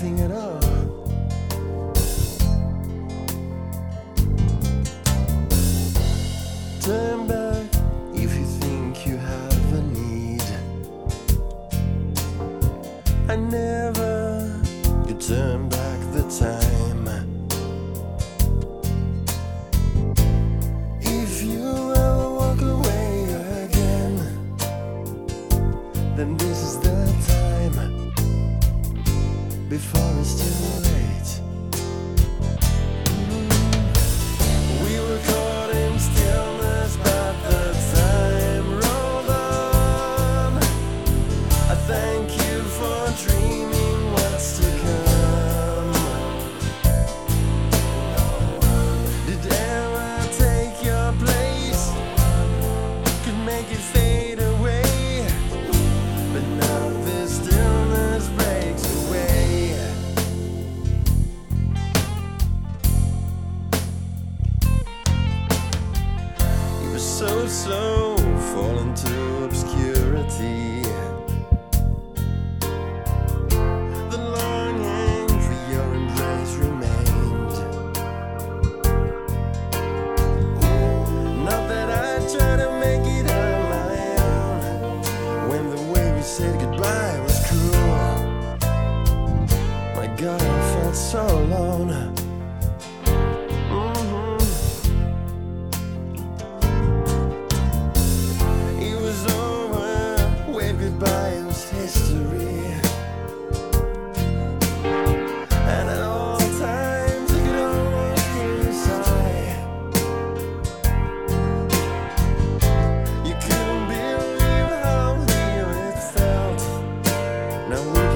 anything at all. Turn back if you think you have a need. I never could turn back the time. If you ever walk away again, then this is the time, before it's too late. We were caught in stillness, but the time rolled on. I thank you for dreaming what's to come. Did ever take your place, could make it fade away, but now this stillness breaks away. You were so slow, fall into obscurity. The longing for your embrace remained. Not that I try to make it on my own, when the way we said goodbye was cruel. My God, I felt so alone. It was over, waved goodbye, it was history. And at all times I could always hear you sigh. You couldn't believe how real it felt. Now